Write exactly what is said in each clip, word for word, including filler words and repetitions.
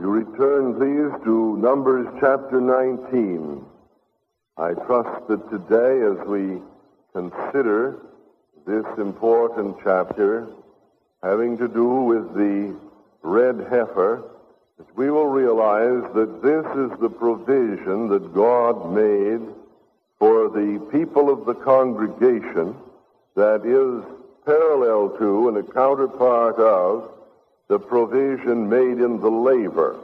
You return, please, to Numbers chapter nineteen. I trust that today, as we consider this important chapter having to do with the red heifer, that we will realize that this is the provision that God made for the people of the congregation that is parallel to and a counterpart of the provision made in the laver.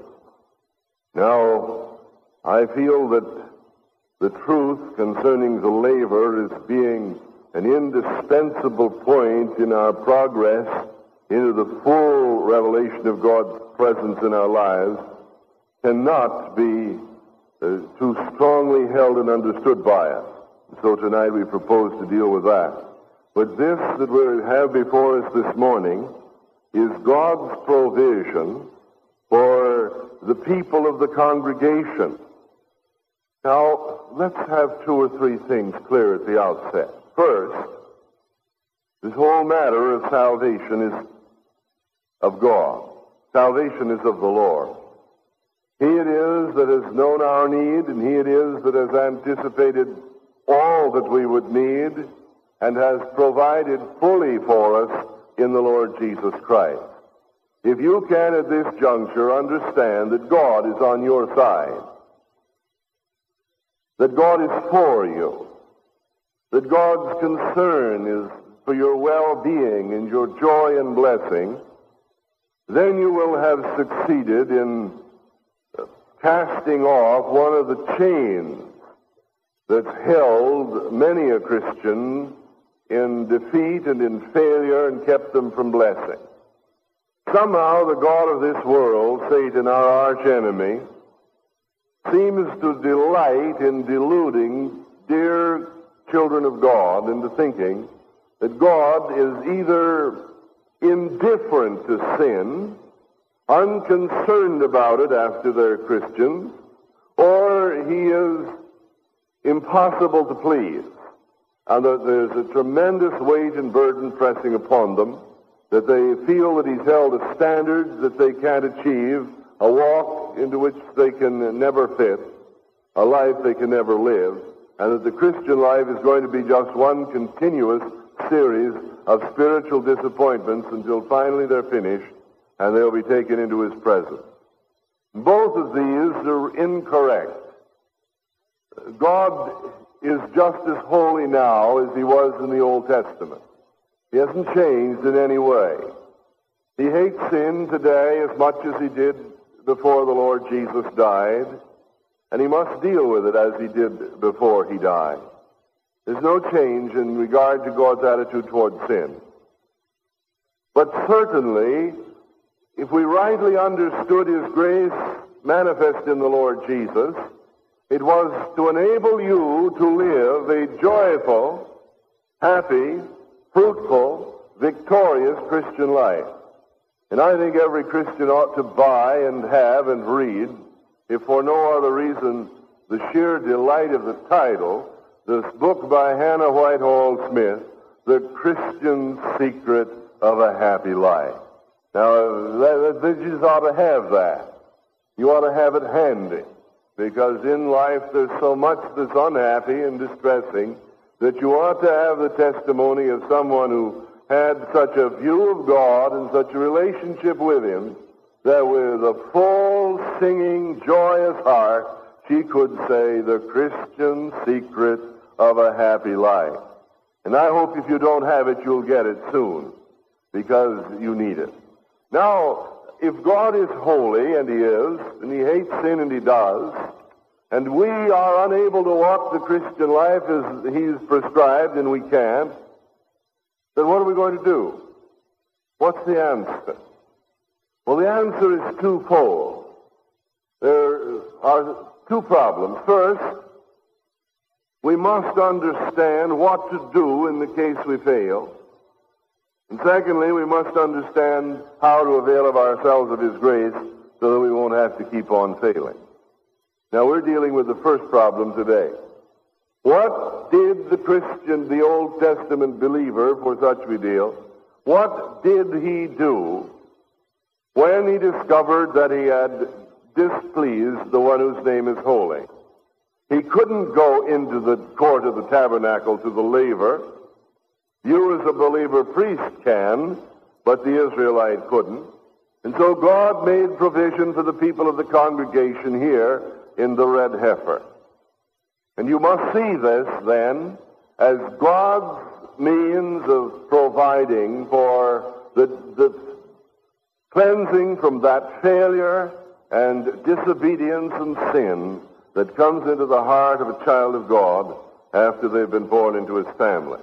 Now, I feel that the truth concerning the laver is being an indispensable point in our progress into the full revelation of God's presence in our lives cannot be uh, too strongly held and understood by us. So tonight we propose to deal with that. But this that we have before us this morning is God's provision for the people of the congregation. Now, let's have two or three things clear at the outset. First, this whole matter of salvation is of God. Salvation is of the Lord. He it is that has known our need, and He it is that has anticipated all that we would need and has provided fully for us in the Lord Jesus Christ. If you can at this juncture understand that God is on your side, that God is for you, that God's concern is for your well-being and your joy and blessing, then you will have succeeded in casting off one of the chains that's held many a Christian in defeat and in failure and kept them from blessing. Somehow the God of this world, Satan, our arch enemy, seems to delight in deluding dear children of God into thinking that God is either indifferent to sin, unconcerned about it after they're Christians, or He is impossible to please, and that there's a tremendous weight and burden pressing upon them, that they feel that He's held a standard that they can't achieve, a walk into which they can never fit, a life they can never live, and that the Christian life is going to be just one continuous series of spiritual disappointments until finally they're finished and they'll be taken into His presence. Both of these are incorrect. God is just as holy now as He was in the Old Testament. He hasn't changed in any way. He hates sin today as much as He did before the Lord Jesus died, and He must deal with it as He did before He died. There's no change in regard to God's attitude toward sin. But certainly, if we rightly understood His grace manifest in the Lord Jesus, it was to enable you to live a joyful, happy, fruitful, victorious Christian life. And I think every Christian ought to buy and have and read, if for no other reason, the sheer delight of the title, this book by Hannah Whitehall Smith, The Christian Secret of a Happy Life. Now, that, that, you just ought to have that. You ought to have it handy, because in life there's so much that's unhappy and distressing that you ought to have the testimony of someone who had such a view of God and such a relationship with Him that with a full, singing, joyous heart, she could say, the Christian secret of a happy life. And I hope if you don't have it, you'll get it soon, because you need it. Now, if God is holy, and He is, and He hates sin, and He does, and we are unable to walk the Christian life as He's prescribed, and we can't, then what are we going to do? What's the answer? Well, the answer is twofold. There are two problems. First, we must understand what to do in the case we fail. And secondly, we must understand how to avail of ourselves of His grace so that we won't have to keep on failing. Now, we're dealing with the first problem today. What did the Christian, the Old Testament believer, for such we deal, what did he do when he discovered that he had displease the one whose name is holy. He couldn't go into the court of the tabernacle to the laver. You as a believer priest can, but the Israelite couldn't. And so God made provision for the people of the congregation here in the red heifer. And you must see this, then, as God's means of providing for the, the cleansing from that failure and disobedience and sin that comes into the heart of a child of God after they've been born into his family.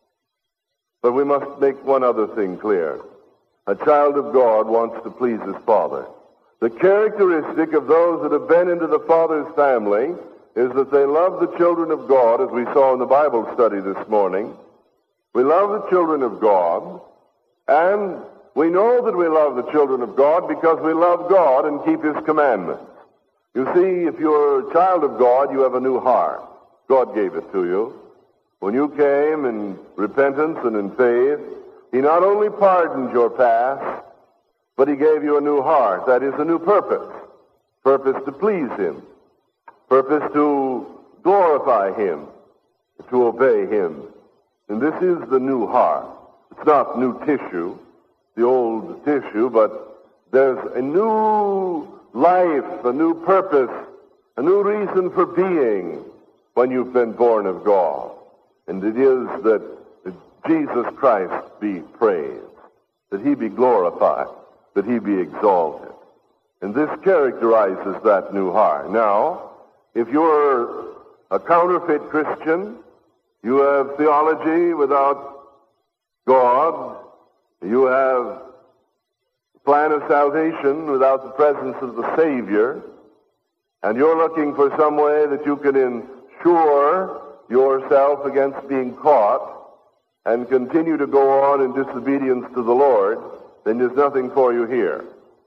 But we must make one other thing clear. A child of God wants to please his father. The characteristic of those that have been into the Father's family is that they love the children of God, as we saw in the Bible study this morning. We love the children of God, and we know that we love the children of God because we love God and keep his commandments. You see, if you're a child of God, you have a new heart. God gave it to you. When you came in repentance and in faith, he not only pardoned your past, but he gave you a new heart. That is, a new purpose. Purpose to please him. Purpose to glorify him. To obey him. And this is the new heart. It's not new tissue, the old tissue, but there's a new life, a new purpose, a new reason for being when you've been born of God. And it is that Jesus Christ be praised, that he be glorified, that he be exalted. And this characterizes that new heart. Now, if you're a counterfeit Christian, you have theology without God, you have the plan of salvation without the presence of the Savior, and you're looking for some way that you can ensure yourself against being caught and continue to go on in disobedience to the Lord, then there's nothing for you here.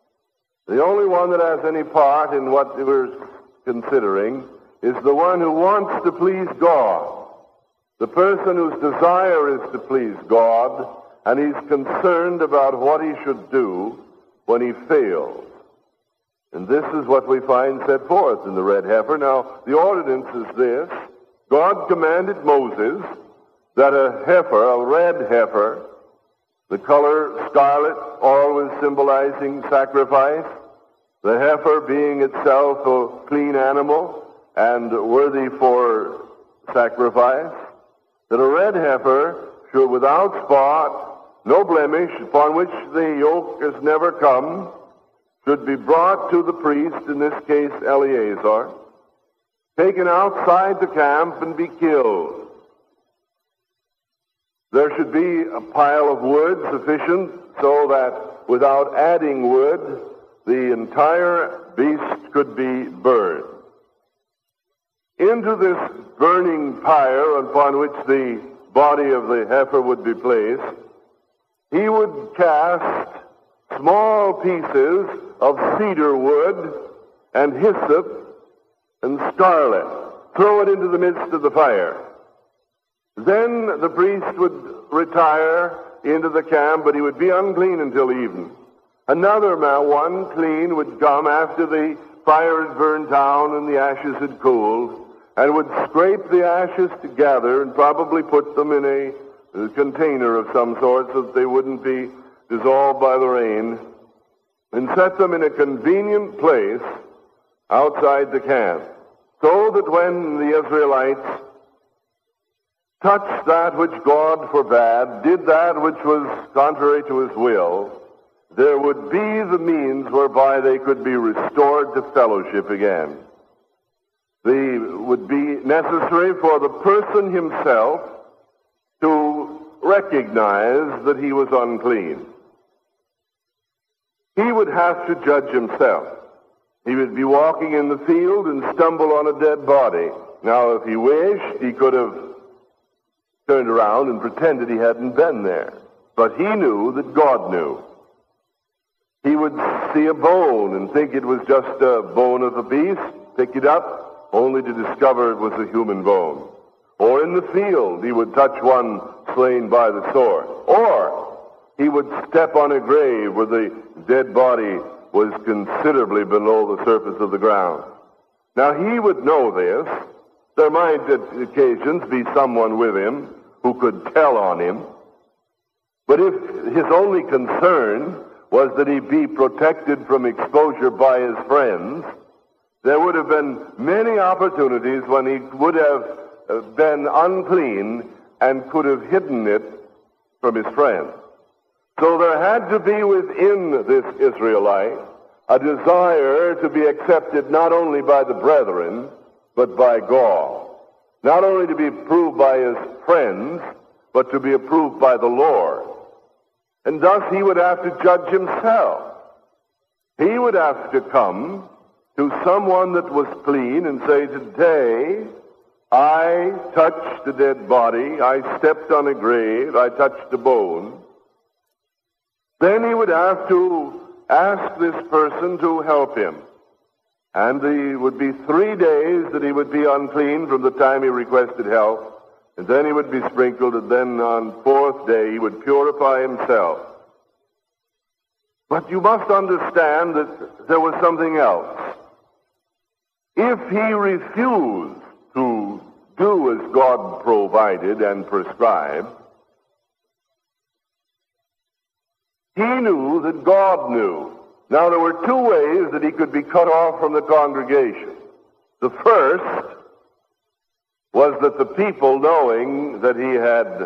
The only one that has any part in what we're considering is the one who wants to please God. The person whose desire is to please God, and he's concerned about what he should do when he fails. And this is what we find set forth in the red heifer. Now, the ordinance is this. God commanded Moses that a heifer, a red heifer, the color scarlet, always symbolizing sacrifice, the heifer being itself a clean animal and worthy for sacrifice, that a red heifer should, without spot, no blemish, upon which the yoke has never come, should be brought to the priest, in this case Eleazar, taken outside the camp and be killed. There should be a pile of wood sufficient so that without adding wood, the entire beast could be burned. Into this burning pyre upon which the body of the heifer would be placed, he would cast small pieces of cedar wood and hyssop and scarlet, throw it into the midst of the fire. Then the priest would retire into the camp, but he would be unclean until evening. Another man, one clean, would come after the fire had burned down and the ashes had cooled, and would scrape the ashes together and probably put them in a, a container of some sort so that they wouldn't be dissolved by the rain, and set them in a convenient place outside the camp, so that when the Israelites touched that which God forbade, did that which was contrary to his will, there would be the means whereby they could be restored to fellowship again. They would be necessary for the person himself to recognize that he was unclean. He would have to judge himself. He would be walking in the field and stumble on a dead body. Now, if he wished, he could have turned around and pretended he hadn't been there. But he knew that God knew. He would see a bone and think it was just a bone of a beast, pick it up, only to discover it was a human bone. Or in the field, he would touch one slain by the sword. Or he would step on a grave where the dead body was considerably below the surface of the ground. Now, he would know this. There might at occasions be someone with him who could tell on him. But if his only concern was that he be protected from exposure by his friends, there would have been many opportunities when he would have been unclean and could have hidden it from his friends. So there had to be within this Israelite a desire to be accepted not only by the brethren, but by God. Not only to be approved by his friends, but to be approved by the Lord. And thus he would have to judge himself. He would have to come to someone that was clean and say, today I touched a dead body, I stepped on a grave, I touched a bone. Then he would have to ask this person to help him. And it would be three days that he would be unclean from the time he requested help. And then he would be sprinkled, and then on fourth day he would purify himself. But you must understand that there was something else. If he refused to do as God provided and prescribed, he knew that God knew. Now, there were two ways that he could be cut off from the congregation. The first was that the people, knowing that he had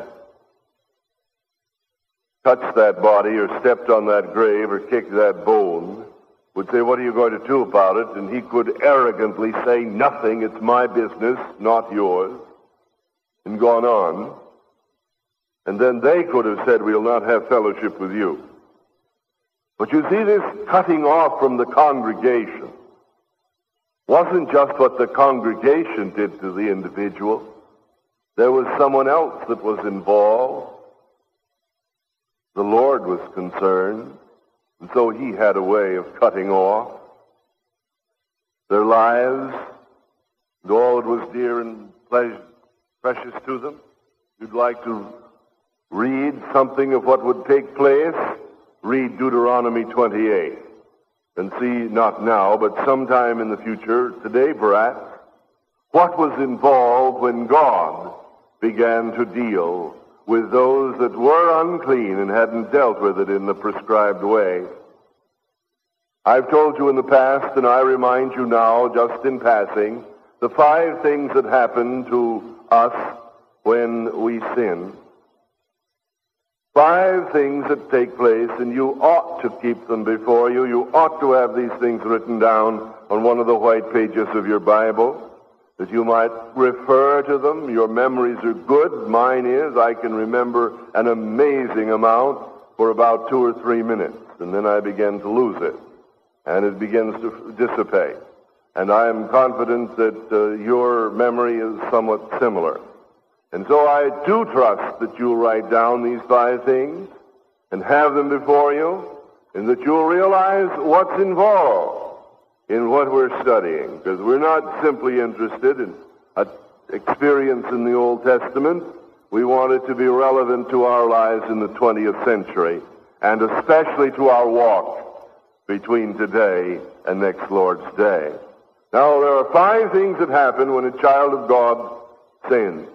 touched that body or stepped on that grave or kicked that bone, would say, what are you going to do about it? And he could arrogantly say, nothing, it's my business, not yours, and gone on. And then they could have said, we'll not have fellowship with you. But you see, this cutting off from the congregation wasn't just what the congregation did to the individual. There was someone else that was involved. The Lord was concerned, and so he had a way of cutting off their lives and all that was dear and pleasure, precious to them. You'd like to read something of what would take place? Read Deuteronomy twenty-eight and see, not now, but sometime in the future, today perhaps, what was involved when God began to deal with those that were unclean and hadn't dealt with it in the prescribed way. I've told you in the past, and I remind you now, just in passing, the five things that happen to us when we sin. Five things that take place, and you ought to keep them before you. You ought to have these things written down on one of the white pages of your Bible, that you might refer to them. Your memories are good. Mine is. I can remember an amazing amount for about two or three minutes, and then I begin to lose it, and it begins to dissipate. And I am confident that uh, your memory is somewhat similar. And so I do trust that you'll write down these five things and have them before you, and that you'll realize what's involved in what we're studying, because we're not simply interested in an experience in the Old Testament. We want it to be relevant to our lives in the twentieth century, and especially to our walk between today and next Lord's Day. Now, there are five things that happen when a child of God sins.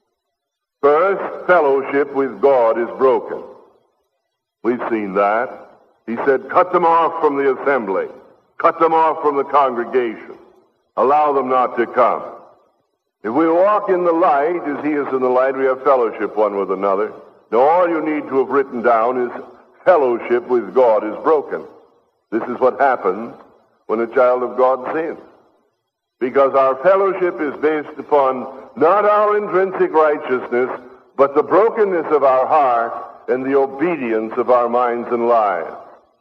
First, fellowship with God is broken. We've seen that. He said, cut them off from the assembly. Cut them off from the congregation. Allow them not to come. If we walk in the light as he is in the light, we have fellowship one with another. Now, all you need to have written down is fellowship with God is broken. This is what happens when a child of God sins. Because our fellowship is based upon not our intrinsic righteousness, but the brokenness of our heart and the obedience of our minds and lives.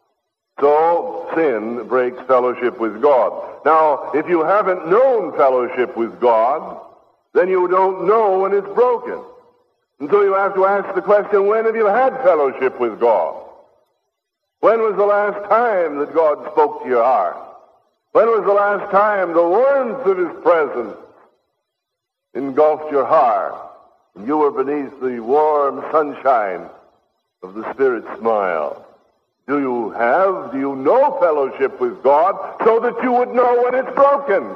So sin breaks fellowship with God. Now, if you haven't known fellowship with God, then you don't know when it's broken. And so you have to ask the question, when have you had fellowship with God? When was the last time that God spoke to your heart? When was the last time the warmth of his presence engulfed your heart, and you were beneath the warm sunshine of the Spirit's smile? Do you have, do you know fellowship with God so that you would know when it's broken?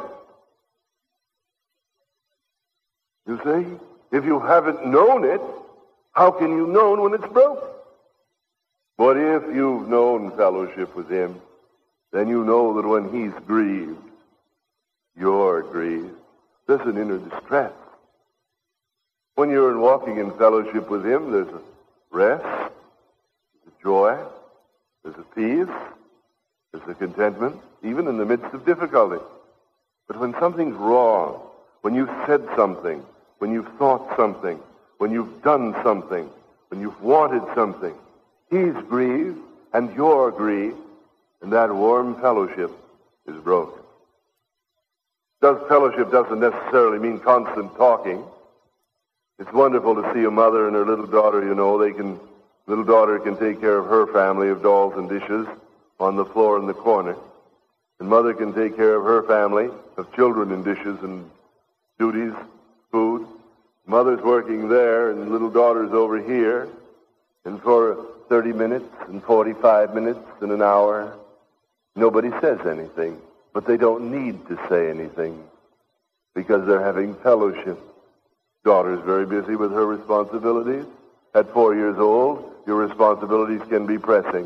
You see, if you haven't known it, how can you know when it's broken? But if you've known fellowship with him, then you know that when he's grieved, you're grieved. There's an inner distress. When you're walking in fellowship with him, there's a rest, there's a joy, there's a peace, there's a contentment, even in the midst of difficulty. But when something's wrong, when you've said something, when you've thought something, when you've done something, when you've wanted something, he's grieved and you're grieved, and that warm fellowship is broken. Does fellowship doesn't necessarily mean constant talking. It's wonderful to see a mother and her little daughter, you know, they can, little daughter can take care of her family of dolls and dishes on the floor in the corner. And mother can take care of her family of children and dishes and duties, food. Mother's working there and little daughter's over here. And for thirty minutes and forty-five minutes and an hour, nobody says anything. But they don't need to say anything because they're having fellowship. Daughter's very busy with her responsibilities. At four years old, your responsibilities can be pressing.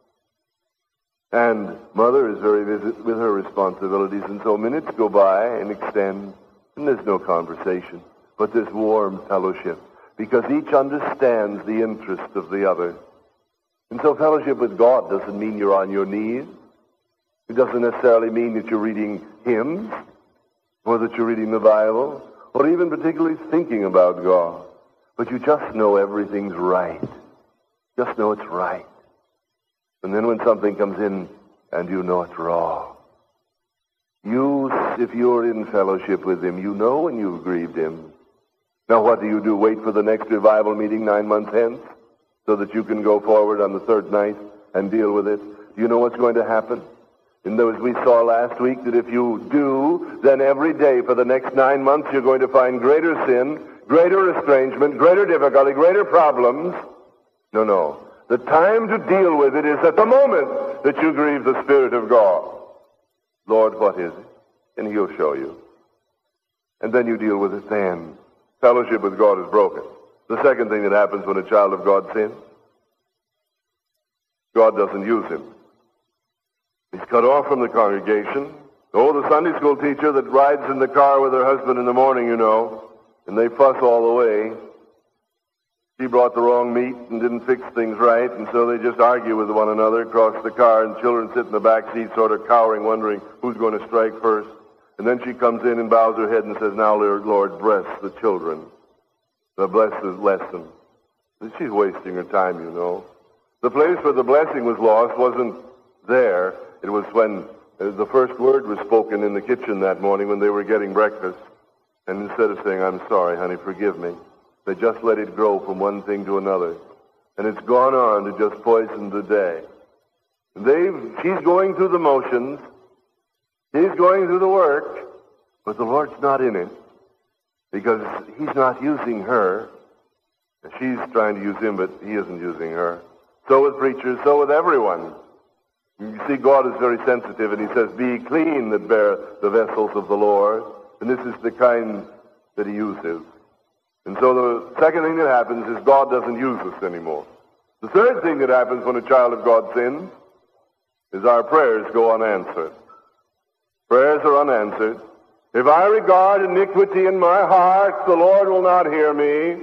And mother is very busy with her responsibilities, and so minutes go by and extend, and there's no conversation, but this warm fellowship, because each understands the interest of the other. And so fellowship with God doesn't mean you're on your knees. It doesn't necessarily mean that you're reading hymns, or that you're reading the Bible, or even particularly thinking about God. But you just know everything's right. Just know it's right. And then when something comes in and you know it's wrong, you, if you're in fellowship with him, you know when you've grieved him. Now what do you do? Wait for the next revival meeting nine months hence so that you can go forward on the third night and deal with it? Do you know what's going to happen? And as we saw last week, that if you do, then every day for the next nine months you're going to find greater sin, greater estrangement, greater difficulty, greater problems. No, no. The time to deal with it is at the moment that you grieve the Spirit of God. Lord, what is it? And he'll show you. And then you deal with it then. Fellowship with God is broken. The second thing that happens when a child of God sins, God doesn't use him. He's cut off from the congregation. Oh, the Sunday school teacher that rides in the car with her husband in the morning, you know, and they fuss all the way. She brought the wrong meat and didn't fix things right, and so they just argue with one another across the car, and children sit in the back seat sort of cowering, wondering who's going to strike first. And then she comes in and bows her head and says, "Now, Lord, bless the children. Bless the lesson." And she's wasting her time, you know. The place where the blessing was lost wasn't there. It was when the first word was spoken in the kitchen that morning when they were getting breakfast. And instead of saying, "I'm sorry, honey, forgive me," they just let it grow from one thing to another. And it's gone on to just poison the day. They've, she's going through the motions. He's going through the work. But the Lord's not in it. Because he's not using her. She's trying to use him, but he isn't using her. So with preachers, so with everyone. You see, God is very sensitive, and he says, "Be clean that bear the vessels of the Lord." And this is the kind that he uses. And so the second thing that happens is God doesn't use us anymore. The third thing that happens when a child of God sins is our prayers go unanswered. Prayers are unanswered. If I regard iniquity in my heart, the Lord will not hear me.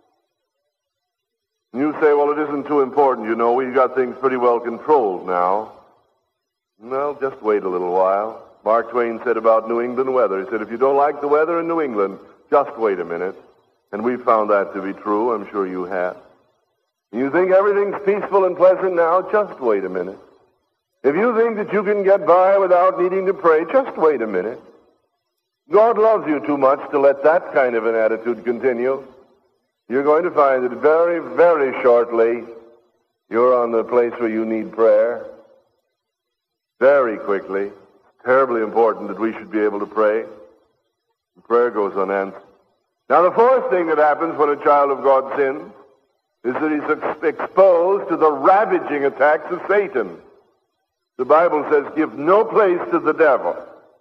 And you say, "Well, it isn't too important, you know. We've got things pretty well controlled now." Well, just wait a little while. Mark Twain said about New England weather, he said, "If you don't like the weather in New England, just wait a minute." And we found that to be true. I'm sure you have. You think everything's peaceful and pleasant now? Just wait a minute. If you think that you can get by without needing to pray, just wait a minute. God loves you too much to let that kind of an attitude continue. You're going to find that very, very shortly, you're on the place where you need prayer. Very quickly. Terribly important that we should be able to pray. Prayer goes unanswered. Now, the fourth thing that happens when a child of God sins is that he's ex- exposed to the ravaging attacks of Satan. The Bible says, give no place to the devil.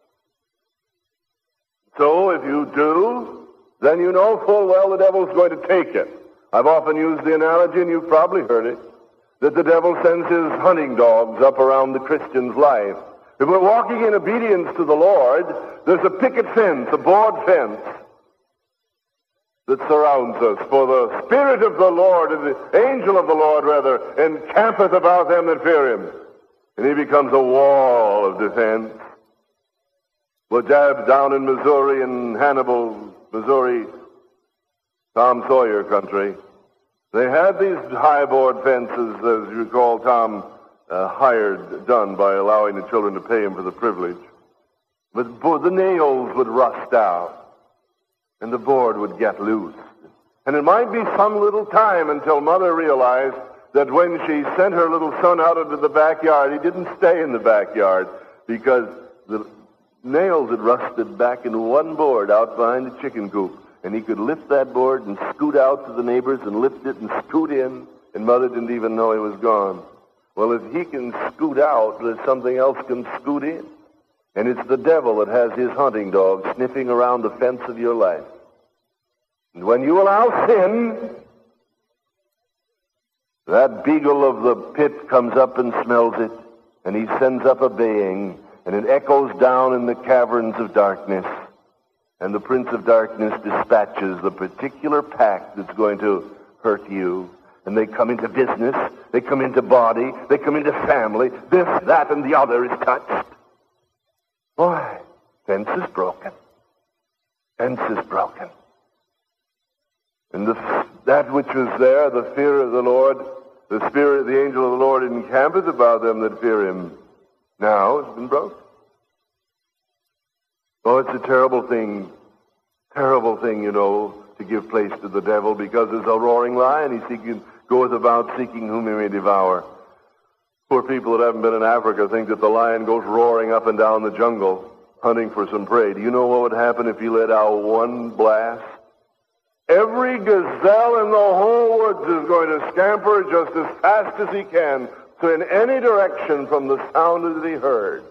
So if you do, then you know full well the devil's going to take it. I've often used the analogy, and you've probably heard it, that the devil sends his hunting dogs up around the Christian's life. If we're walking in obedience to the Lord, there's a picket fence, a board fence, that surrounds us. For the Spirit of the Lord, and the angel of the Lord, rather, encampeth about them that fear him. And he becomes a wall of defense. Well, Jab down in Missouri, in Hannibal, Missouri, Tom Sawyer country, they had these high board fences, as you recall, Tom uh, hired, done by allowing the children to pay him for the privilege. But bo- the nails would rust out, and the board would get loose. And it might be some little time until Mother realized that when she sent her little son out into the backyard, he didn't stay in the backyard because the nails had rusted back in one board out behind the chicken coop. And he could lift that board and scoot out to the neighbors and lift it and scoot in, and Mother didn't even know he was gone. Well, if he can scoot out, there's something else can scoot in. And it's the devil that has his hunting dog sniffing around the fence of your life. And when you allow sin, that beagle of the pit comes up and smells it, and he sends up a baying, and it echoes down in the caverns of darkness. And the Prince of Darkness dispatches the particular pack that's going to hurt you. And they come into business, they come into body, they come into family. This, that, and the other is touched. Why? Fence is broken. Fence is broken. And the, that which was there, the fear of the Lord, the Spirit, the angel of the Lord encampeth about them that fear him. Now it's been broken. Oh, it's a terrible thing, terrible thing, you know, to give place to the devil, because there's a roaring lion. He seeking, goeth about seeking whom he may devour. Poor people that haven't been in Africa think that the lion goes roaring up and down the jungle, hunting for some prey. Do you know what would happen if he let out one blast? Every gazelle in the whole woods is going to scamper just as fast as he can, so in any direction from the sound that he heard.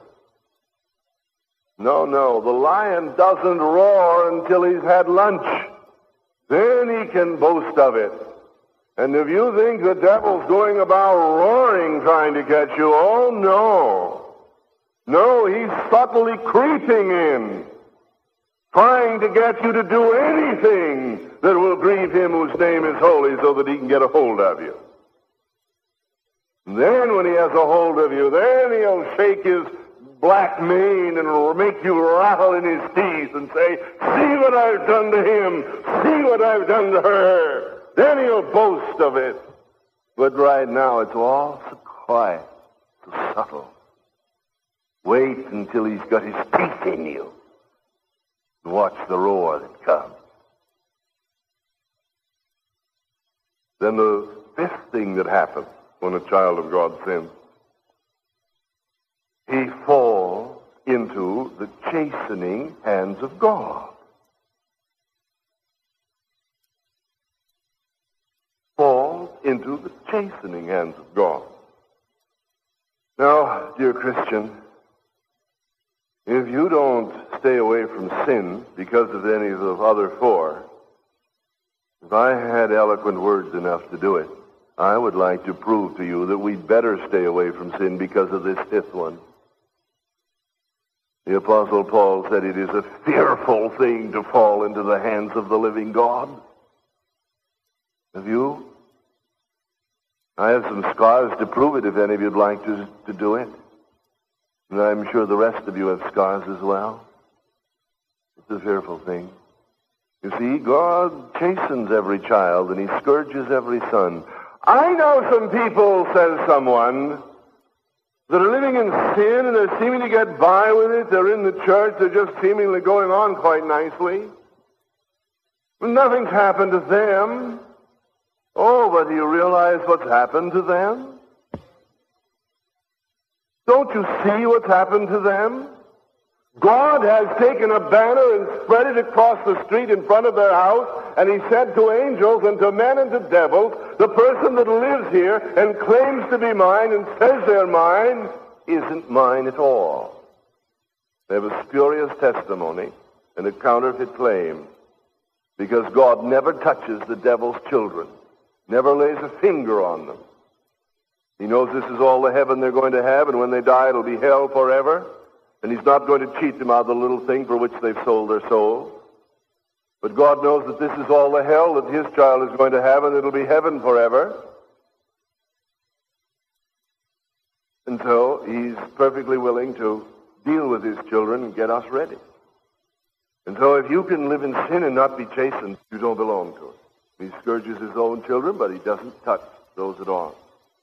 No, no, the lion doesn't roar until he's had lunch. Then he can boast of it. And if you think the devil's going about roaring trying to catch you, oh, no. No, he's subtly creeping in, trying to get you to do anything that will grieve him whose name is holy, so that he can get a hold of you. And then when he has a hold of you, then he'll shake his black mane and make you rattle in his teeth and say, see what I've done to him, see what I've done to her. Then he'll boast of it. But right now it's all so quiet, so subtle. Wait until he's got his teeth in you and watch the roar that comes. Then the fifth thing that happens when a child of God sins, he falls into the chastening hands of God. Falls into the chastening hands of God. Now, dear Christian, if you don't stay away from sin because of any of the other four, if I had eloquent words enough to do it, I would like to prove to you that we'd better stay away from sin because of this fifth one. The Apostle Paul said it is a fearful thing to fall into the hands of the living God. Have you? I have some scars to prove it if any of you'd like to, to do it. And I'm sure the rest of you have scars as well. It's a fearful thing. You see, God chastens every child and he scourges every son. I know some people, says someone, that are living in sin and they're seeming to get by with it. They're in the church. They're just seemingly going on quite nicely. Nothing's happened to them. Oh, but do you realize what's happened to them? Don't you see what's happened to them? God has taken a banner and spread it across the street in front of their house, and he said to angels and to men and to devils, the person that lives here and claims to be mine and says they're mine isn't mine at all. They have a spurious testimony and a counterfeit claim, because God never touches the devil's children, never lays a finger on them. He knows this is all the heaven they're going to have, and when they die it'll be hell forever. And he's not going to cheat them out of the little thing for which they've sold their soul. But God knows that this is all the hell that his child is going to have, and it'll be heaven forever. And so he's perfectly willing to deal with his children and get us ready. And so if you can live in sin and not be chastened, you don't belong to him. He scourges his own children, but he doesn't touch those that aren't.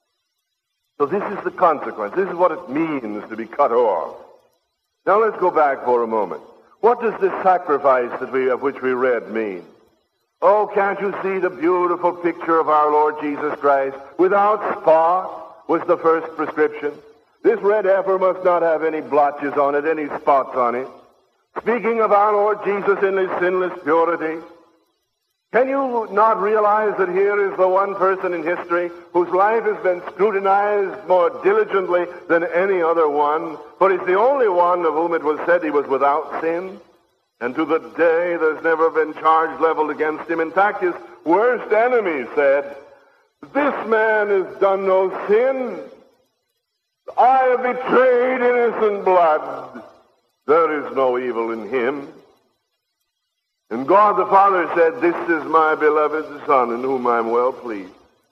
So this is the consequence. This is what it means to be cut off. Now let's go back for a moment. What does this sacrifice that we, of which we read mean? Oh, can't you see the beautiful picture of our Lord Jesus Christ? Without spot was the first prescription. This red heifer must not have any blotches on it, any spots on it. Speaking of our Lord Jesus in his sinless purity, can you not realize that here is the one person in history whose life has been scrutinized more diligently than any other one? For he's the only one of whom it was said he was without sin. And to the day there's never been charge leveled against him. In fact, his worst enemy said, this man has done no sin. I have betrayed innocent blood. There is no evil in him. And God the Father said, this is my beloved Son in whom I am well pleased.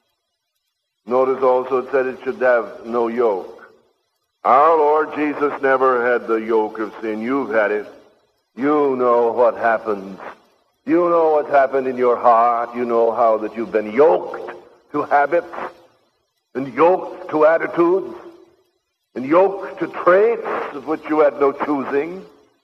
Notice also it said it should have no yoke. Our Lord Jesus never had the yoke of sin. You've had it. You know what happens. You know what's happened in your heart. You know how that you've been yoked to habits and yoked to attitudes and yoked to traits of which you had no choosing,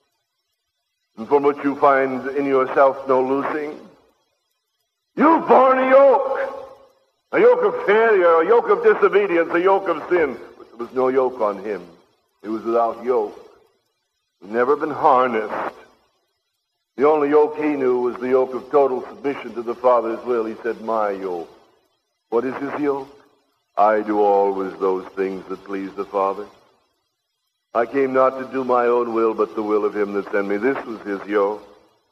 and from which you find in yourself no loosing. You've borne a yoke, a yoke of failure, a yoke of disobedience, a yoke of sin. But there was no yoke on him. He was without yoke. He'd never been harnessed. The only yoke he knew was the yoke of total submission to the Father's will. He said, my yoke. What is his yoke? I do always those things that please the Father. I came not to do my own will, but the will of him that sent me. This was his yoke.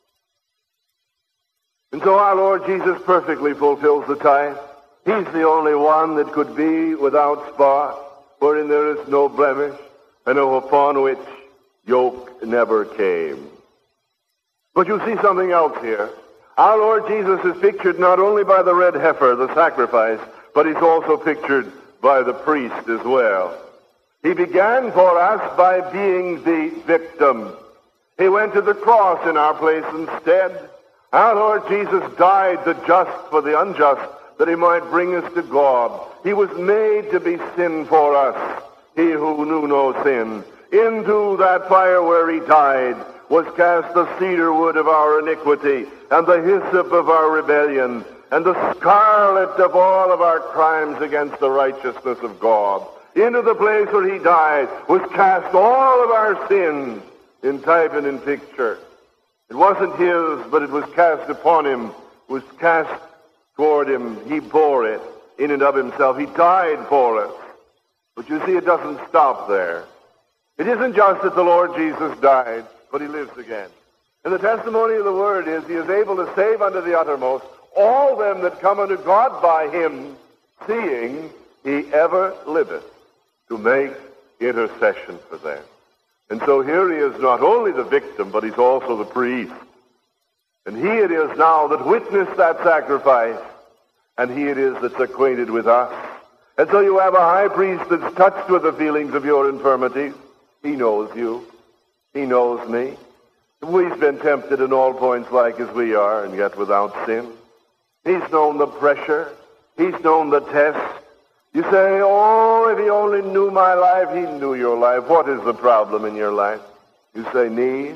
And so our Lord Jesus perfectly fulfills the type. He's the only one that could be without spot, wherein there is no blemish, and upon which yoke never came. But you see something else here. Our Lord Jesus is pictured not only by the red heifer, the sacrifice, but he's also pictured by the priest as well. He began for us by being the victim. He went to the cross in our place instead. Our Lord Jesus died the just for the unjust, that he might bring us to God. He was made to be sin for us, he who knew no sin. Into that fire where he died was cast the cedar wood of our iniquity, and the hyssop of our rebellion, and the scarlet of all of our crimes against the righteousness of God. Into the place where he died was cast all of our sins in type and in picture. It wasn't his, but it was cast upon him, was cast toward him. He bore it in and of himself. He died for us. But you see, it doesn't stop there. It isn't just that the Lord Jesus died, but he lives again. And the testimony of the Word is he is able to save unto the uttermost all them that come unto God by him, seeing he ever liveth to make intercession for them. And so here he is not only the victim, but he's also the priest. And he it is now that witnessed that sacrifice, and he it is that's acquainted with us. And so you have a high priest that's touched with the feelings of your infirmities. He knows you. He knows me. We've been tempted in all points like as we are, and yet without sin. He's known the pressure. He's known the test. You say, oh, if he only knew my life, he knew your life. What is the problem in your life? You say, need,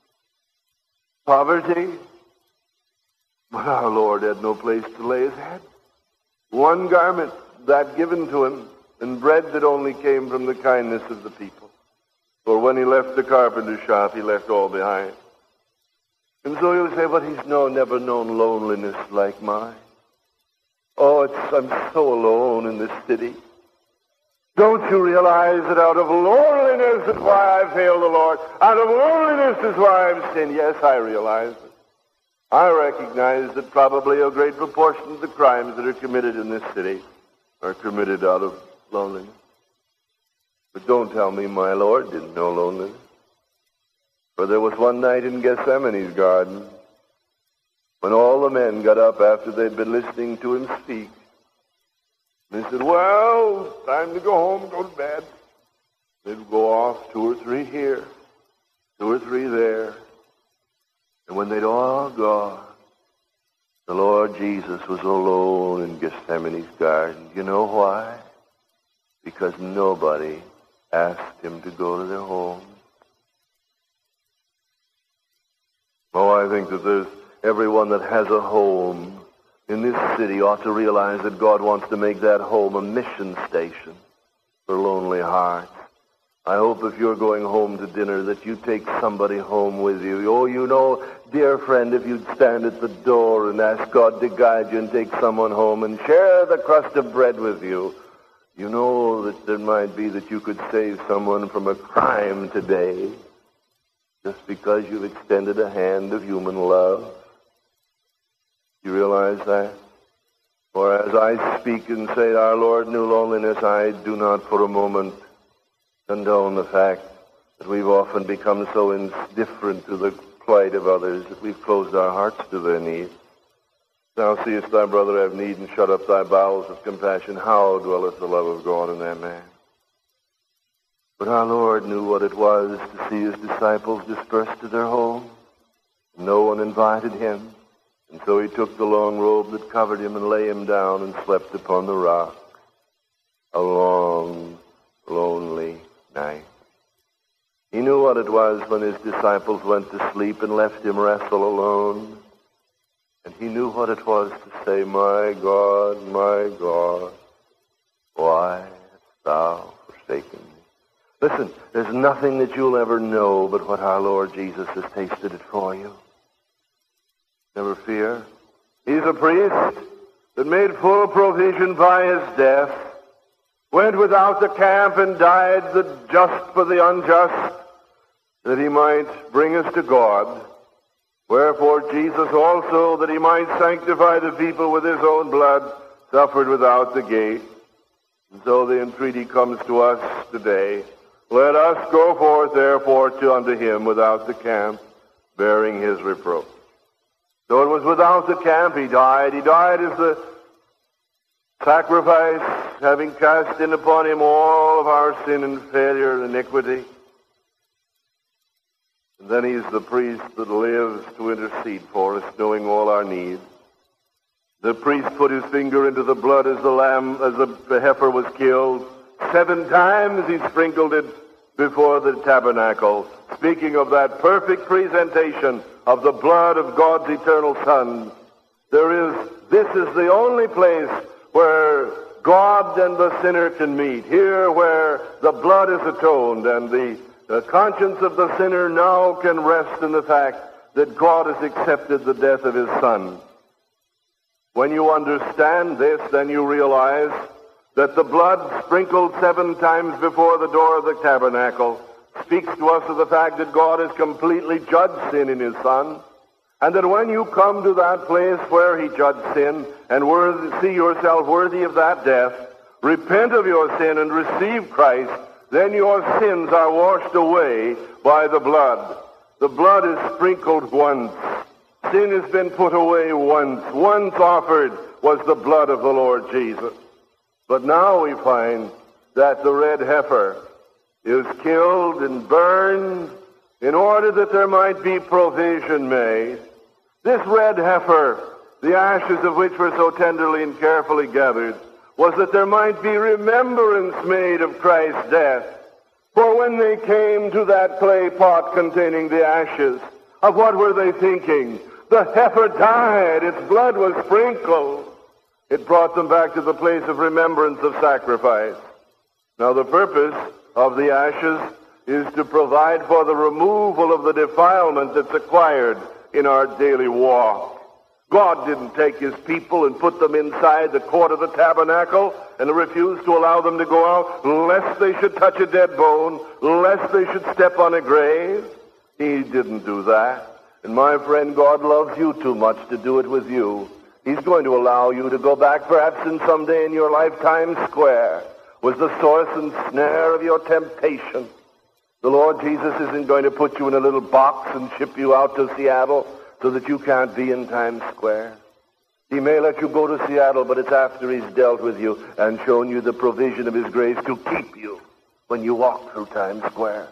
poverty. But our Lord had no place to lay his head. One garment, that given to him, and bread that only came from the kindness of the people. For when he left the carpenter shop, he left all behind. And so you'll say, but he's no, never known loneliness like mine. Oh, it's, I'm so alone in this city. Don't you realize that out of loneliness is why I failed the Lord? Out of loneliness is why I'm sin. Yes, I realize it. I recognize that probably a great proportion of the crimes that are committed in this city are committed out of loneliness. But don't tell me my Lord didn't know loneliness. For there was one night in Gethsemane's garden when all the men got up after they'd been listening to him speak. And they said, well, time to go home, go to bed. They'd go off, two or three here, two or three there. And when they'd all gone, the Lord Jesus was alone in Gethsemane's garden. You know why? Because nobody asked him to go to their home. Oh, I think that there's everyone that has a home in this city ought to realize that God wants to make that home a mission station for lonely hearts. I hope if you're going home to dinner that you take somebody home with you. Oh, you know, dear friend, if you'd stand at the door and ask God to guide you and take someone home and share the crust of bread with you, you know that there might be that you could save someone from a crime today just because you've extended a hand of human love. You realize that? For as I speak and say our Lord knew loneliness, I do not for a moment condone the fact that we've often become so indifferent to the plight of others that we've closed our hearts to their needs. Thou seest thy brother have need, and shut up thy bowels of compassion. How dwelleth the love of God in that man? But our Lord knew what it was to see his disciples dispersed to their home. No one invited him. And so he took the long robe that covered him and lay him down and slept upon the rock. A long, lonely night. He knew what it was when his disciples went to sleep and left him wrestle alone. And he knew what it was to say, my God, my God, why hast thou forsaken me? Listen, there's nothing that you'll ever know but what our Lord Jesus has tasted it for you. Never fear. He's a priest that made full provision by his death, went without the camp and died the just for the unjust, that he might bring us to God. Wherefore Jesus also, that he might sanctify the people with his own blood, suffered without the gate. And so the entreaty comes to us today. Let us go forth therefore to unto him without the camp, bearing his reproach. So it was without the camp he died. He died as the sacrifice, having cast in upon him all of our sin and failure and iniquity. And then he's the priest that lives to intercede for us, knowing all our needs. The priest put his finger into the blood as the lamb, as the heifer was killed. Seven times he sprinkled it before the tabernacle, speaking of that perfect presentation of the blood of God's eternal Son. There is, this is the only place where God and the sinner can meet. Here where the blood is atoned and the, the conscience of the sinner now can rest in the fact that God has accepted the death of his Son. When you understand this, then you realize that the blood sprinkled seven times before the door of the tabernacle speaks to us of the fact that God has completely judged sin in his Son, and that when you come to that place where he judged sin and worthy, see yourself worthy of that death, repent of your sin and receive Christ, then your sins are washed away by the blood. The blood is sprinkled once. Sin has been put away once. Once offered was the blood of the Lord Jesus. But now we find that the red heifer is killed and burned in order that there might be provision made. This red heifer, the ashes of which were so tenderly and carefully gathered, was that there might be remembrance made of Christ's death. For when they came to that clay pot containing the ashes, of what were they thinking? The heifer died, its blood was sprinkled. It brought them back to the place of remembrance of sacrifice. Now the purpose of the ashes is to provide for the removal of the defilement that's acquired in our daily walk. God didn't take his people and put them inside the court of the tabernacle and refuse to allow them to go out lest they should touch a dead bone, lest they should step on a grave. He didn't do that. And my friend, God loves you too much to do it with you. He's going to allow you to go back perhaps in some day in your lifetime square was the source and snare of your temptation. The Lord Jesus isn't going to put you in a little box and ship you out to Seattle so that you can't be in Times Square. He may let you go to Seattle, but it's after he's dealt with you and shown you the provision of his grace to keep you when you walk through Times Square.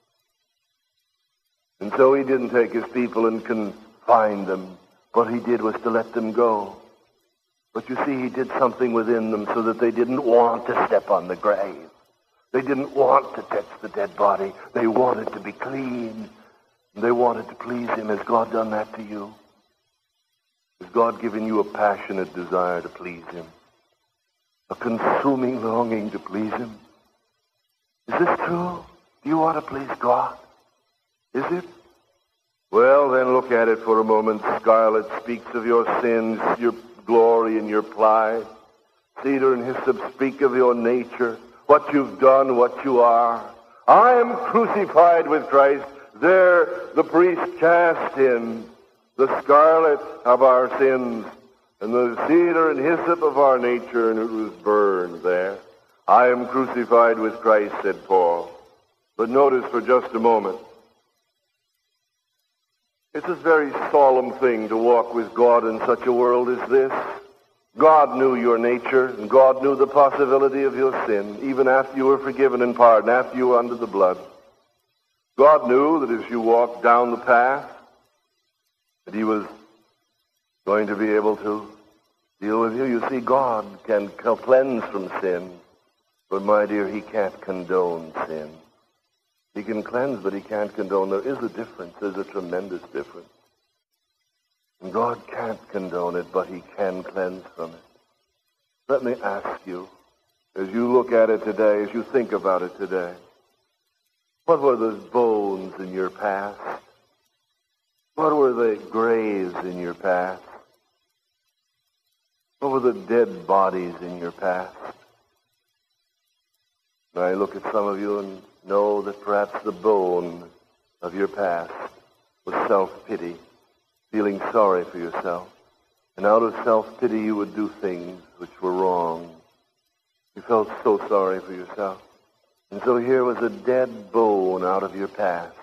And so he didn't take his people and confine them. What he did was to let them go. But you see, he did something within them so that they didn't want to step on the grave. They didn't want to touch the dead body. They wanted to be clean. They wanted to please him. Has God done that to you? Has God given you a passionate desire to please him? A consuming longing to please him? Is this true? Do you want to please God? Is it? Well, then look at it for a moment. Scarlet speaks of your sins, your glory and your pride. Cedar and hyssop speak of your nature, what you've done, what you are. I am crucified with Christ. There the priest cast in the scarlet of our sins and the cedar and hyssop of our nature, and it was burned there. I am crucified with Christ, said Paul. But notice for just a moment, it's a very solemn thing to walk with God in such a world as this. God knew your nature, and God knew the possibility of your sin, even after you were forgiven and pardoned, after you were under the blood. God knew that as you walked down the path, that he was going to be able to deal with you. You see, God can cleanse from sin, but my dear, he can't condone sin. He can cleanse, but he can't condone. There is a difference. There's a tremendous difference. And God can't condone it, but he can cleanse from it. Let me ask you, as you look at it today, as you think about it today, what were those bones in your past? What were the graves in your past? What were the dead bodies in your past? And I look at some of you and know that perhaps the bone of your past was self-pity, feeling sorry for yourself. And out of self-pity you would do things which were wrong. You felt so sorry for yourself. And so here was a dead bone out of your past.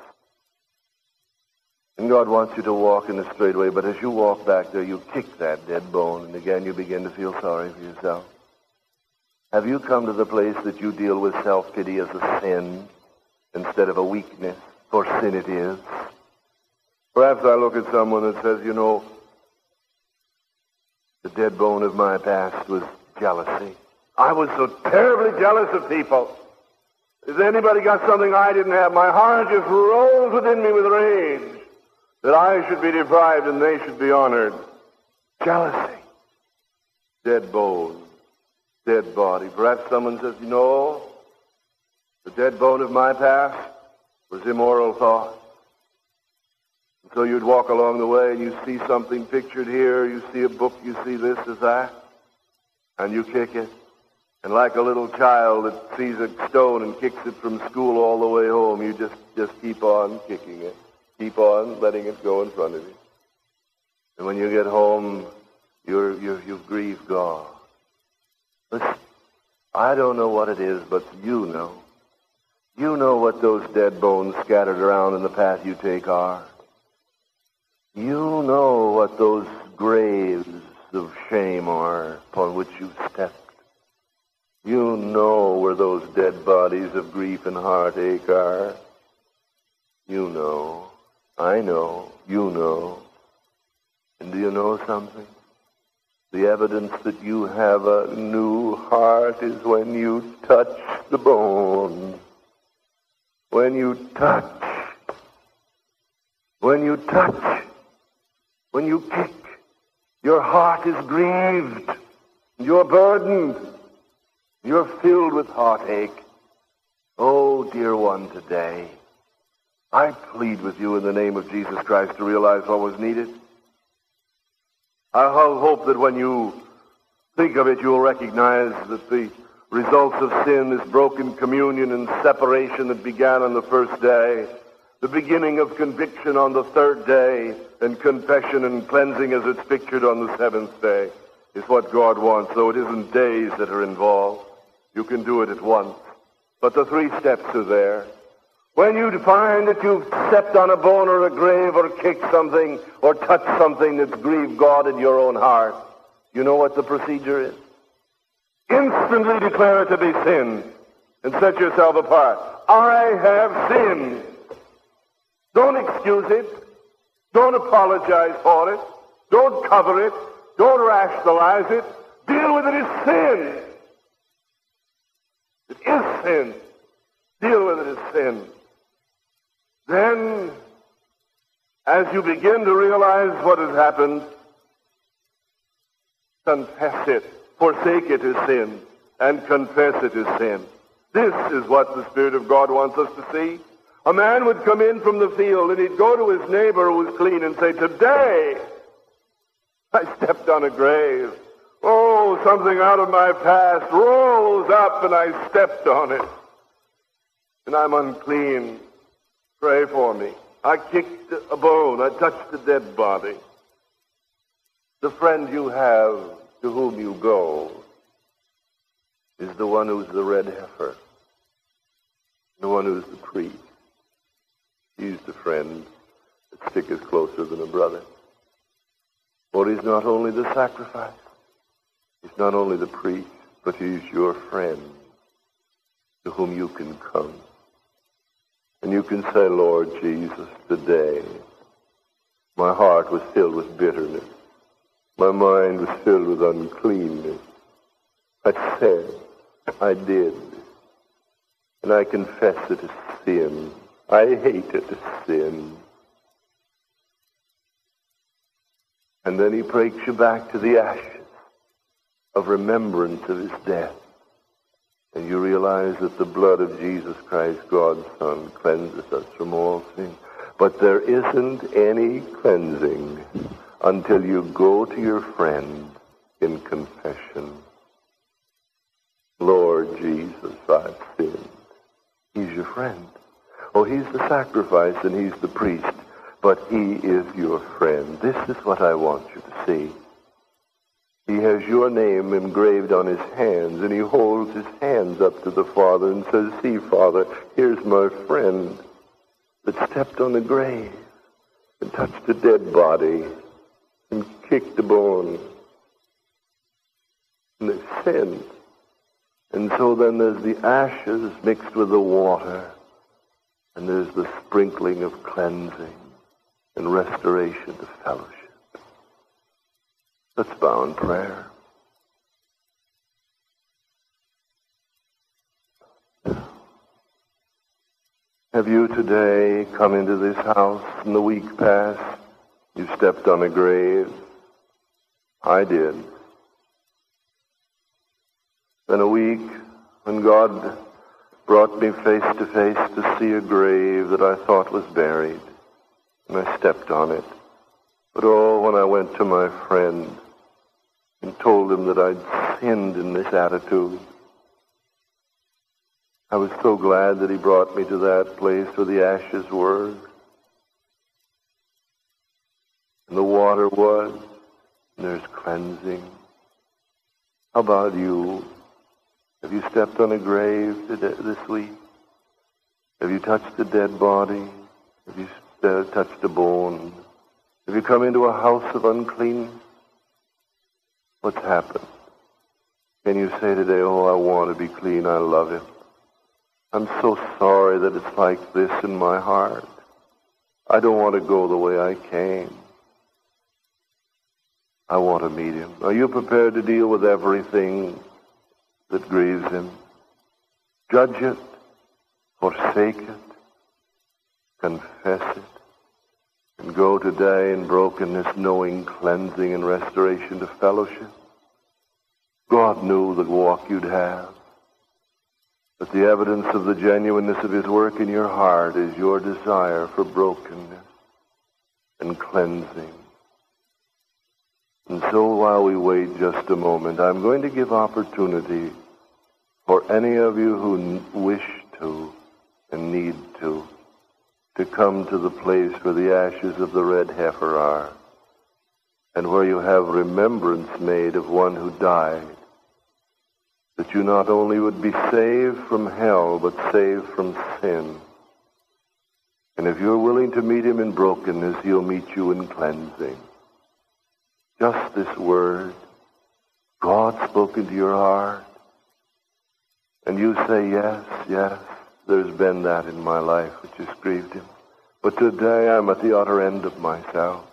And God wants you to walk in a straight way, but as you walk back there, you kick that dead bone, and again you begin to feel sorry for yourself. Have you come to the place that you deal with self-pity as a sin instead of a weakness? For sin it is. Perhaps I look at someone that says, you know, the dead bone of my past was jealousy. I was so terribly jealous of people. Has anybody got something I didn't have? My heart just rose within me with rage that I should be deprived and they should be honored. Jealousy. Dead bone. Dead body. Perhaps someone says, you know, the dead bone of my past was immoral thought. And so you'd walk along the way and you see something pictured here, you see a book, you see this or that, and you kick it. And like a little child that sees a stone and kicks it from school all the way home, you just, just keep on kicking it. Keep on letting it go in front of you. And when you get home, you're, you're, you've grieved God. Listen, I don't know what it is, but you know. You know what those dead bones scattered around in the path you take are. You know what those graves of shame are upon which you stepped. You know where those dead bodies of grief and heartache are. You know. I know. You know. And do you know something? The evidence that you have a new heart is when you touch the bone. When you touch. When you touch. When you kick. Your heart is grieved. You're burdened. You're filled with heartache. Oh, dear one, today, I plead with you in the name of Jesus Christ to realize what was needed. I hope that when you think of it, you'll recognize that the results of sin is broken communion and separation that began on the first day, the beginning of conviction on the third day, and confession and cleansing as it's pictured on the seventh day is what God wants, though it isn't days that are involved. You can do it at once. But the three steps are there. When you find that you've stepped on a bone or a grave or kicked something or touched something that's grieved God in your own heart, you know what the procedure is? Instantly declare it to be sin and set yourself apart. I have sinned. Don't excuse it. Don't apologize for it. Don't cover it. Don't rationalize it. Deal with it as sin. It is sin. Deal with it as sin. Then, as you begin to realize what has happened, confess it. Forsake it as sin, and confess it as sin. This is what the Spirit of God wants us to see. A man would come in from the field, and he'd go to his neighbor who was clean and say, today, I stepped on a grave. Oh, something out of my past rolls up, and I stepped on it. And I'm unclean. Pray for me. I kicked a bone. I touched a dead body. The friend you have to whom you go is the one who's the red heifer, the one who's the priest. He's the friend that sticketh closer than a brother. For he's not only the sacrifice, he's not only the priest, but he's your friend to whom you can come. And you can say, Lord Jesus, today my heart was filled with bitterness. My mind was filled with uncleanness. I said, I did. And I confess it as sin. I hate it as sin. And then he takes you back to the ashes of remembrance of his death. And you realize that the blood of Jesus Christ, God's Son, cleanses us from all sin. But there isn't any cleansing until you go to your friend in confession. Lord Jesus, I've sinned. He's your friend. Oh, he's the sacrifice and he's the priest, but he is your friend. This is what I want you to see. He has your name engraved on his hands, and he holds his hands up to the Father and says, see, Father, here's my friend that stepped on a grave and touched a dead body and kicked a bone. And they've sinned. And so then there's the ashes mixed with the water, and there's the sprinkling of cleansing and restoration to fellowship. Let's bow in prayer. Have you today come into this house in the week past? You stepped on a grave. I did. Then a week when God brought me face to face to see a grave that I thought was buried, and I stepped on it. But oh, when I went to my friend and told him that I'd sinned in this attitude, I was so glad that he brought me to that place where the ashes were, and the water was, and there's cleansing. How about you? Have you stepped on a grave today, this week? Have you touched a dead body? Have you uh, touched a bone? Have you come into a house of uncleanness? What's happened? Can you say today, oh, I want to be clean, I love him. I'm so sorry that it's like this in my heart. I don't want to go the way I came. I want to meet him. Are you prepared to deal with everything that grieves him? Judge it, forsake it, confess it, and go today in brokenness, knowing cleansing and restoration to fellowship. God knew the walk you'd have. But the evidence of the genuineness of his work in your heart is your desire for brokenness and cleansing. And so while we wait just a moment, I'm going to give opportunity for any of you who wish to and need to, to come to the place where the ashes of the red heifer are, and where you have remembrance made of one who died, that you not only would be saved from hell, but saved from sin. And if you're willing to meet him in brokenness, he'll meet you in cleansing. Just this word, God spoken to your heart, and you say, yes, yes, there's been that in my life which has grieved him. But today I'm at the utter end of myself.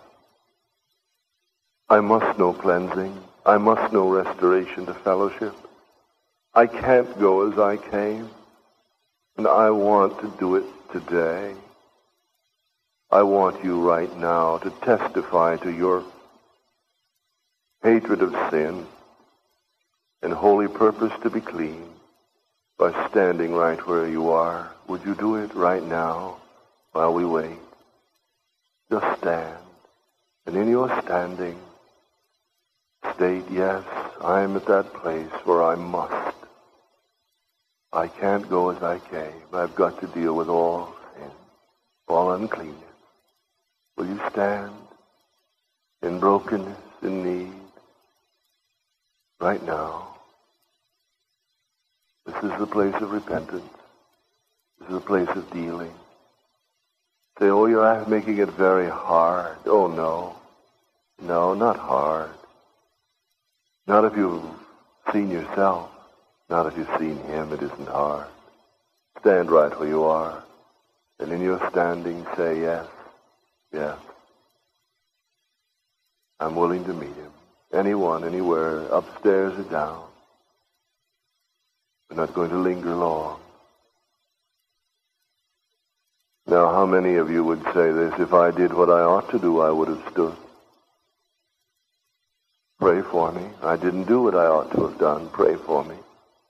I must know cleansing. I must know restoration to fellowship. I can't go as I came, and I want to do it today. I want you right now to testify to your hatred of sin and holy purpose to be clean by standing right where you are. Would you do it right now while we wait? Just stand. And in your standing, state, yes, I'm at that place where I must. I can't go as I came. I've got to deal with all sin, all uncleanness. Will you stand in brokenness, in need, right now? This is the place of repentance. This is the place of dealing. Say, oh, you're making it very hard. Oh, no. No, not hard. Not if you've seen yourself. Not if you've seen him. It isn't hard. Stand right where you are. And in your standing, say, yes, yes. I'm willing to meet him. Anyone, anywhere, upstairs or down. We're not going to linger long. Now, how many of you would say this? If I did what I ought to do, I would have stood. Pray for me. I didn't do what I ought to have done. Pray for me.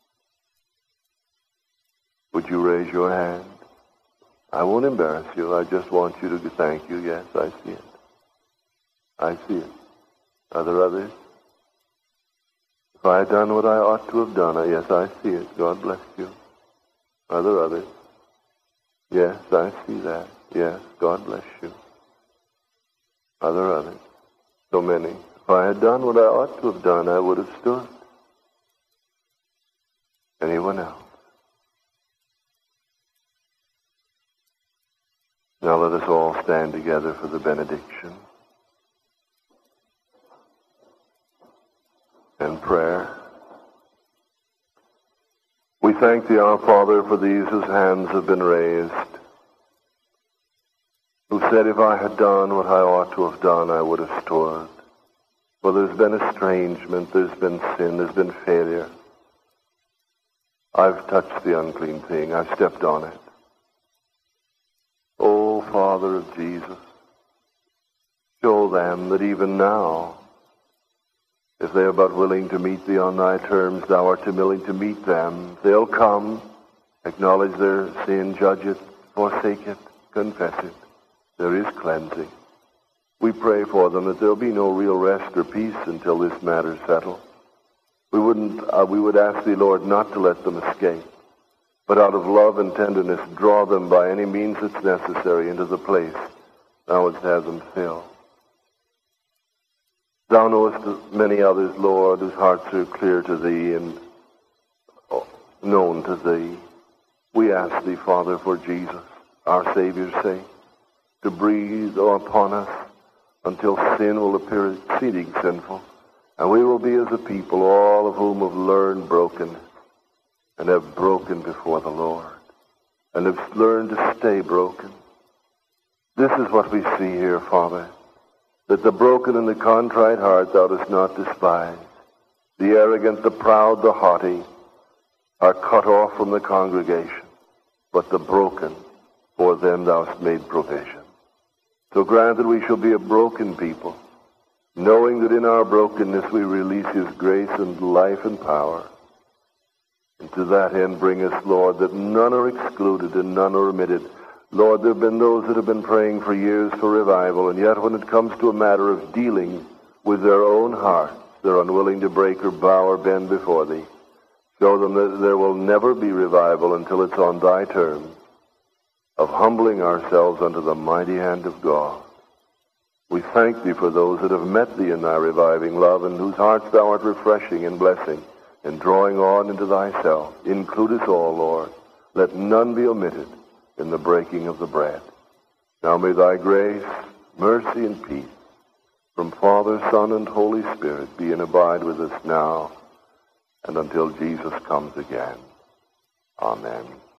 Would you raise your hand? I won't embarrass you. I just want you to thank you. Yes, I see it. I see it. Are there others? If I had done what I ought to have done, yes, I see it. God bless you. Are there others? Yes, I see that. Yes, God bless you. Are there others? So many. If I had done what I ought to have done, I would have stood. Anyone else? Now let us all stand together for the benediction and prayer. We thank thee, our Father, for these whose hands have been raised, who said, if I had done what I ought to have done, I would have stood. For there's been estrangement, there's been sin, there's been failure. I've touched the unclean thing, I've stepped on it. O Father of Jesus, show them that even now, if they are but willing to meet thee on thy terms, thou art willing to meet them. They'll come, acknowledge their sin, judge it, forsake it, confess it. There is cleansing. We pray for them that there'll be no real rest or peace until this matter's settled. We wouldn't, uh, we would ask thee, Lord, not to let them escape, but out of love and tenderness, draw them by any means that's necessary into the place thou wouldst have them fill. Thou knowest many others, Lord, whose hearts are clear to thee and known to thee. We ask thee, Father, for Jesus, our Savior's sake, to breathe upon us until sin will appear exceeding sinful, and we will be as a people, all of whom have learned brokenness and have broken before the Lord, and have learned to stay broken. This is what we see here, Father, that the broken and the contrite heart thou dost not despise. The arrogant, the proud, the haughty are cut off from the congregation, but the broken, for them thou hast made provision. So grant that we shall be a broken people, knowing that in our brokenness we release his grace and life and power. And to that end, bring us, Lord, that none are excluded and none are omitted. Lord, there have been those that have been praying for years for revival, and yet when it comes to a matter of dealing with their own hearts, they're unwilling to break or bow or bend before thee. Show them that there will never be revival until it's on thy terms of humbling ourselves under the mighty hand of God. We thank thee for those that have met thee in thy reviving love, and whose hearts thou art refreshing and blessing and drawing on into thyself. Include us all, Lord. Let none be omitted in the breaking of the bread. Now may thy grace, mercy, and peace from Father, Son, and Holy Spirit be and abide with us now and until Jesus comes again. Amen.